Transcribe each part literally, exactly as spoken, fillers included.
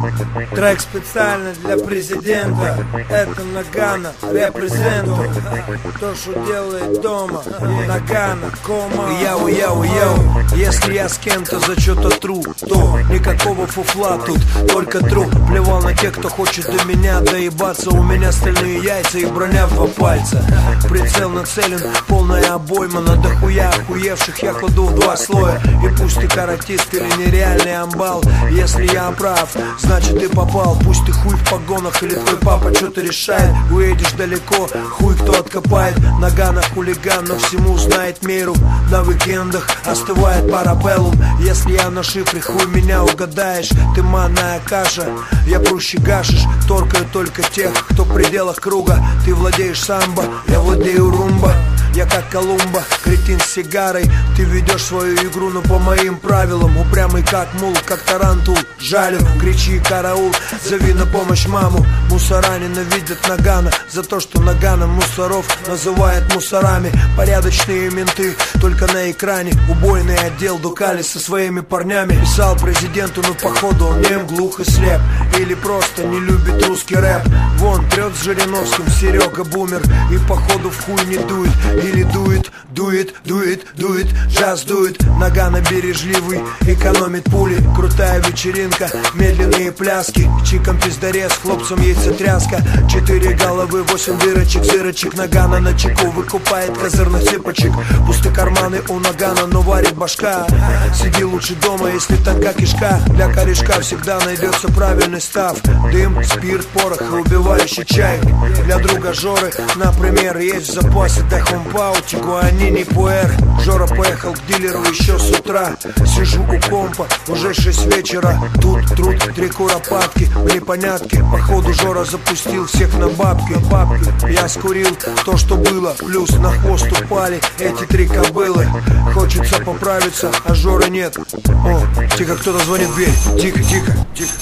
Трек специально для президента. Это Нагано, репрезенту. То, что делает дома. Нагано, кома. Яу, яу, яу. Если я с кем-то за что-то тру, то никакого фуфла тут, только тру. Плевал на тех, кто хочет до меня доебаться. У меня стальные яйца и броня в два пальца. Прицел нацелен, полная обойма. На дохуя охуевших я кладу в два слоя. И пусть ты каратист или нереальный амбал, если я прав, значит ты попал. Пусть ты хуй в погонах или твой папа что-то решает. Уедешь далеко, хуй кто откопает. Нагано хулиган, но всему знает меру. На уикендах остывает парабеллум. Если я на шифре, хуй меня угадаешь. Ты манная каша, я проще гашишь. Торкаю только тех, кто в пределах круга. Ты владеешь самбо, я владею румба. Я как Колумба, кретин с сигарой. Ты ведешь свою игру, но по моим правилам. Упрямый как мул, как тарантул. Жалю, кричи караул, зови на помощь маму. Мусора ненавидят Нагано за то, что Нагано мусоров называет мусорами. Порядочные менты только на экране. Убойный отдел Дукали со своими парнями. Писал президенту, но походу он нем, глух и слеп. Или просто не любит русский рэп. Вон трет с Жириновским Серега бумер. И походу в хуй не дует. Или дует, дует, дует, дует, джаз дует. Нагано бережливый, экономит пули. Крутая вечеринка, медленные пляски. Чиком пиздарез, хлопцам яйцетряска. Четыре головы, восемь дырочек, зырочек. Нагано на чеку выкупает козырных цыпочек. Пусты карманы у Нагано, но варит башка. Сиди лучше дома, если тонка кишка. Для корешка всегда найдется правильный став. Дым, спирт, порох и убивающий чай. Для друга Жоры, например, есть в запасе Техом Пау, Тигуанини, Пуэр. Жора поехал к дилеру еще с утра. Сижу у компа, уже шесть вечера. Тут труд, три куропатки, в непонятке. Походу Жора запустил всех на бабки, бабки. Я скурил то, что было, плюс на хвост упали эти три кобылы. Хочется поправиться, а Жора нет. О, тихо, кто-то звонит в дверь. Тихо, тихо, тихо.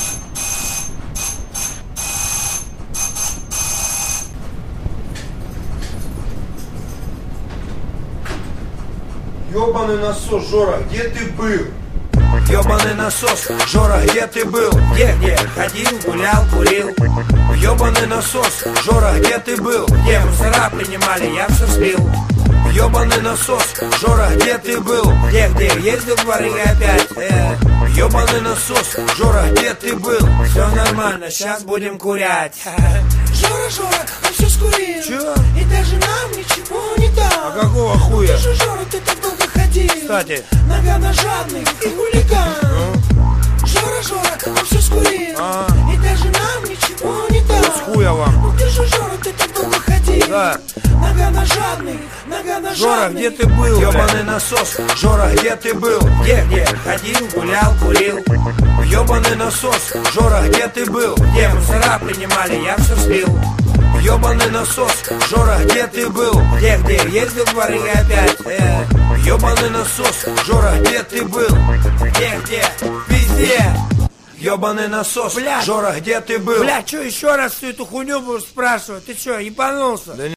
Ёбаный насос, Жора, где ты был? Ёбаный насос, Жора, где ты был? Где, где? Ходил, гулял, курил. Ёбаный насос, Жора, где ты был? Где мусора принимали, я все слил. Ёбаный насос, Жора, где ты был? Где, где? Ездил в дворы опять. э. Ёбаный насос, Жора, где ты был? Все нормально, сейчас будем курять. Жора, Жора, он все скурил. Чё? И даже нам ничего не дал. А какого хуя? Ты же, Жора, ты так долго ходил. Кстати. Нагано жадный и хулиган. Ну? Жора, Жора, он все скурил. А. И даже нам ничего не дал. С хуя вам? Ну ты же, Жора, ты так долго ходил. Да. Нагано жадный, Нагано Жора, жадный. где ты был? Ёбаный насос, Жора, где ты был? Где, где? Ходил, гулял, курил. Ёбаный насос, Жора, где ты был? Где мусора принимали, я все слил. Ёбаный насос, Жора, где ты был? Где, где? Ездил в дворы опять. э. Ёбаный насос, Жора, где ты был? Где, где? Везде. Ёбаный насос, Бля. Жора, где ты был? Бля, что еще раз всю эту хуйню будешь спрашивать? Ты что, ебанулся? Да